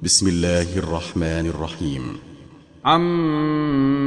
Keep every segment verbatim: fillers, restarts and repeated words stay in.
بسم الله الرحمن الرحيم. عَمَّ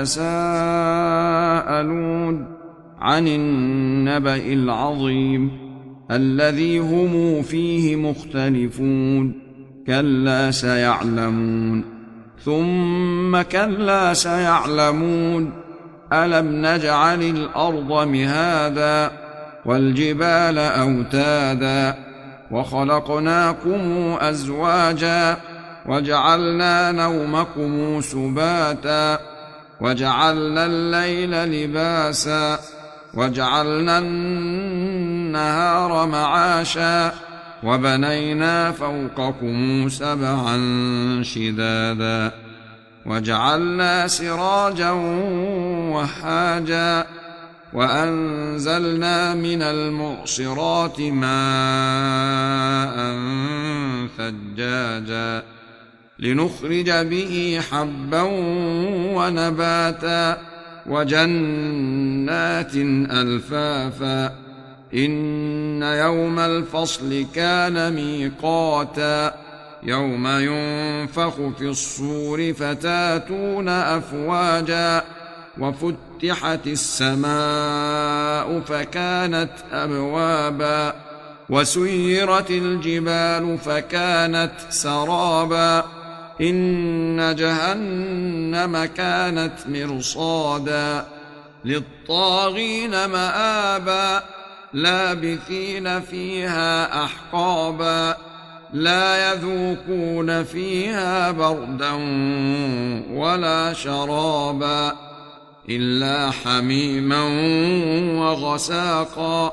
يَتَسَاءَلُونَ عَنِ النَّبَإِ الْعَظِيمِ الَّذِي هُمْ فِيهِ مُخْتَلِفُونَ كَلَّا سَيَعْلَمُونَ ثُمَّ كَلَّا سَيَعْلَمُونَ أَلَمْ نَجْعَلِ الْأَرْضَ مِهَادًا وَالْجِبَالَ أَوْتَادًا وَخَلَقْنَاكُمْ أَزْوَاجًا وَجَعَلْنَا نَوْمَكُمْ سُبَاتًا وَجَعَلْنَا اللَّيْلَ لِبَاسًا وَجَعَلْنَا النَّهَارَ مَعَاشًا وَبَنَيْنَا فَوْقَكُمْ سَبْعًا شِدَادًا وَجَعَلْنَا سِرَاجًا وَهَّاجًا وَأَنزَلْنَا مِنَ الْمُعْصِرَاتِ مَاءً ثَجَّاجًا لِنُخْرِجَ بِهِ حَبًّا وَنَبَاتًا وَجَنَّاتٍ أَلْفَافًا إِنَّ يَوْمَ الْفَصْلِ كَانَ مِيقَاتًا يَوْمَ يُنفَخُ فِي الصُّورِ فَتَأْتُونَ أَفْوَاجًا وَفُتِحَتِ السَّمَاءُ فَكَانَتْ أَبْوَابًا وَسُيِّرَتِ الْجِبَالُ فَكَانَتْ سَرَابًا إِنَّ جَهَنَّمَ كَانَتْ مِرْصَادًا لِلطَّاغِينَ مَآبًا لَابِثِينَ فِيهَا أَحْقَابًا لَا يَذُوقُونَ فِيهَا بَرْدًا وَلَا شَرَابًا إِلَّا حَمِيمًا وَغَسَاقًا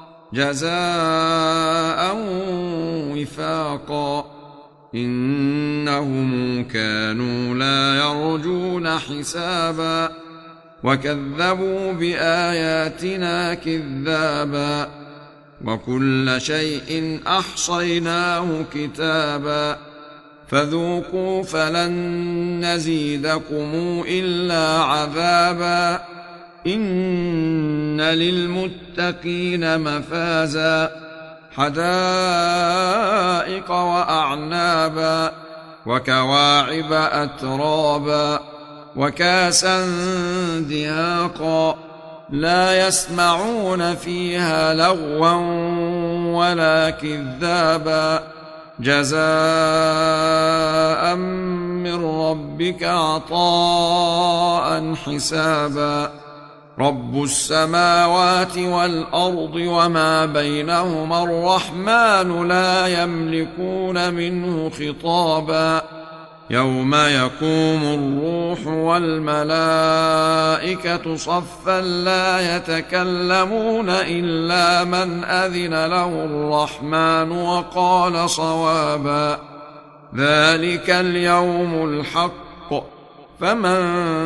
جَزَاءً وِفَاقًا إِنَّهُمْ كَانُوا لَا يَرْجُونَ حِسَابًا وَكَذَّبُوا بِآيَاتِنَا كِذَّابًا وَكُلَّ شَيْءٍ أَحْصَيْنَاهُ كِتَابًا فَذُوقُوا فَلَن نَّزِيدَكُمْ إِلَّا عَذَابًا إِنَّ لِلْمُتَّقِينَ مَفَازًا حَدَائِقَ وَأَعْنَابًا وَكَوَاعِبَ أَتْرَابًا وَكَأْسًا دِهَاقًا لَا يَسْمَعُونَ فِيهَا لَغْوًا وَلَا كِذَّابًا جَزَاءً مِّن رَّبِّكَ عَطَاءً حِسَابًا رَّبُّ السَّمَاوَاتِ وَالْأَرْضِ وَمَا بَيْنَهُمَا الرَّحْمَٰنُ لَا يَمْلِكُونَ مِنْهُ خِطَابًا يَوْمَ يَقُومُ الرُّوحُ وَالْمَلَائِكَةُ صَفًّا لَّا يَتَكَلَّمُونَ إِلَّا مَنْ أَذِنَ لَهُ الرَّحْمَٰنُ وَقَالَ صَوَابًا ذَلِكَ الْيَوْمُ الْحَقُّ فَمَن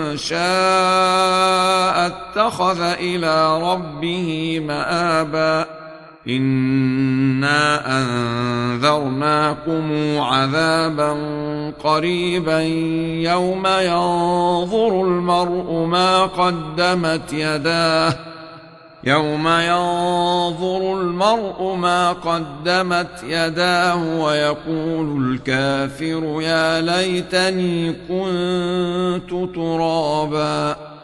شَاءَ اتَّخَذَ إِلَىٰ رَبِّهِ مَآبًا إِنَّا أَنذَرْنَاكُمْ عَذَابًا قَرِيبًا يَوْمَ يَنظُرُ الْمَرْءُ مَا قَدَّمَتْ يَدَاهُ يَوْمَ يَنظُرُ الْمَرْءُ مَا قَدَّمَتْ يَدَاهُ وَيَقُولُ الْكَافِرُ يَا لَيْتَنِي كُنتُ تُرَابًا.